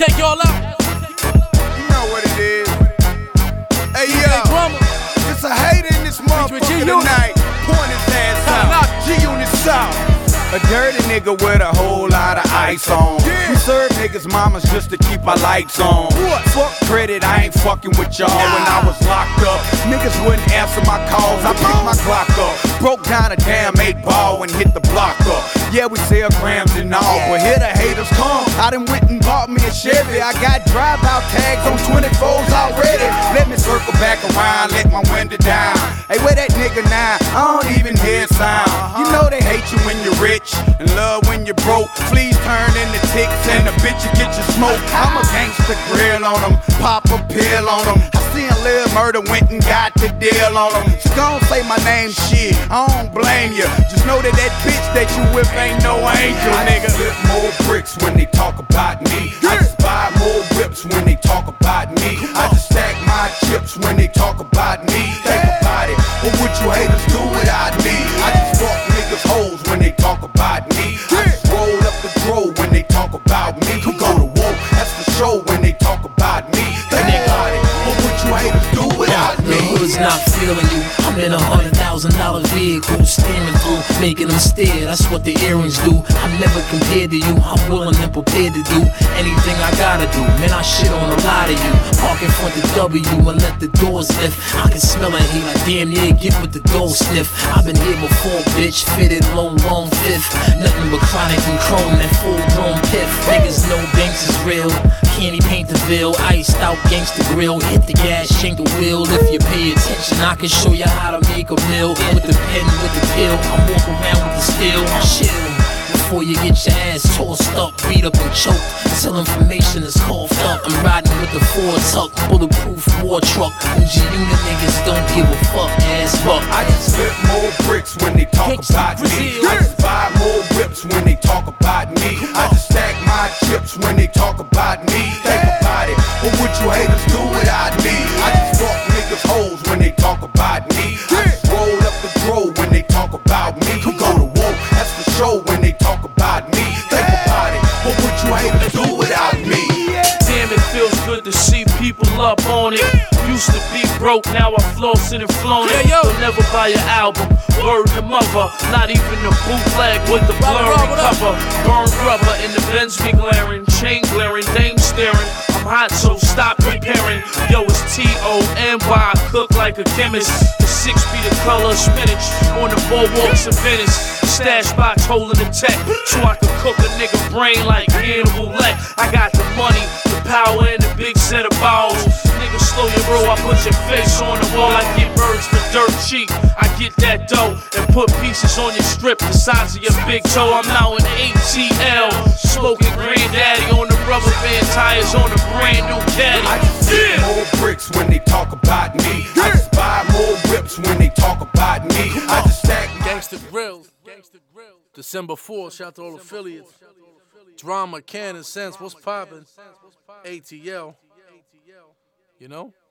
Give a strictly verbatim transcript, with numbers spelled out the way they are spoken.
take y'all out. You know what it is. Hey yo, it's a hater in this motherfucker tonight. Point his ass out. G-Unit South. A dirty nigga with a whole lot of ice on. Yeah. We serve niggas mamas just to keep our lights on. What? Fuck credit, I ain't fucking with y'all nah. When I was locked up. Niggas wouldn't answer my calls, I picked my Glock up. Broke down a damn eight ball and hit the block up. Yeah, we sell grams and all, yeah. But here the haters come. I done went and bought me a Chevy. I got drive-out tags on twenty-fours already. Let me circle back around, let my window down. Hey, where that nigga now? I don't even hear sound. Uh-huh. You know they hate you when you're rich and love when you're broke. Please turn into ticks and a bitch you get your smoke. I'm a gangster, grill on them, pop a pill on them. I seen Lil Murder went and got the deal on them. So gon' say my name, shit, I don't blame you. Just know that that bitch that you with ain't no angel, nigga. I just flip more bricks when they talk about me. I just buy more whips when they talk about me. I just stack my chips when they talk about me. Think about it, what would you haters do without me? I just fuck niggas hoes when they talk about me. I just roll up the throw when they talk about me. You go to war, that's for sure when they talk about me. Think about it, what would you haters do without me? The hood's not feeling you. I'm in a hundred thousand dollar vehicle, steering through, making them stare. That's what the earrings do. I'm never compared to you. I'm willing and prepared to do anything I gotta do. Man, I shit on a lot of you. Park in front of W and let the doors lift. I can smell it heat. I damn near get with the door sniff. I've been here before, bitch. Fitted low, long fifth. Nothing but chronic and chrome, that full grown piff. Niggas know Banks is real. Candy paint the veil, iced out gangsta grill. Hit the gas, shake the wheel. If you pay attention, I can show you how to make a meal. With the pen, with the pill, I walk around with the steel. Chill before you get your ass tossed up, beat up and choked till information is coughed up. I'm riding with the four tuck, bulletproof war truck. Them G-Unit niggas don't give a fuck, ass fuck. I just flip more bricks when they talk about me. I just buy more whips when they talk about me. I just stack my chips when they talk about me. Think about it, what would you haters do without me? I just fuck niggas hoes when they talk about me. I just roll up the throw when they talk about me. You go to war, that's for sure when they talk about me. Think about it, what would you haters do without me? Damn, it feels good to see people up on it. Used to be broke, now I floss it and flown it. You'll never buy your album, word to mother. Not even a bootleg with the blurry cover. Burned rubber in the Benz be glaring, chain glaring, dame staring. I'm hot, so stop comparing. Yo, it's T O N Y, cook like a chemist. The six be the color of spinach on the boardwalks of Venice. Stash box holding the tech, so I can cook a nigga brain like Hannibal Lecter. I got the money, the power, and the big set of balls. Nigga, slow your roll, I put your face on the wall. I get birds for dirt cheap. I get that dough and put pieces on your strip the size of your big toe. I'm out in A T L, smoking granddaddy on the rubber band tires on a brand new caddy. I just flip more bricks when they talk about me. I just buy more whips when they talk about me. I just stack Gangsta Grill. December fourth, shout out to all affiliates. Drama, Cannon, Sense, what's poppin'? A T L. You know?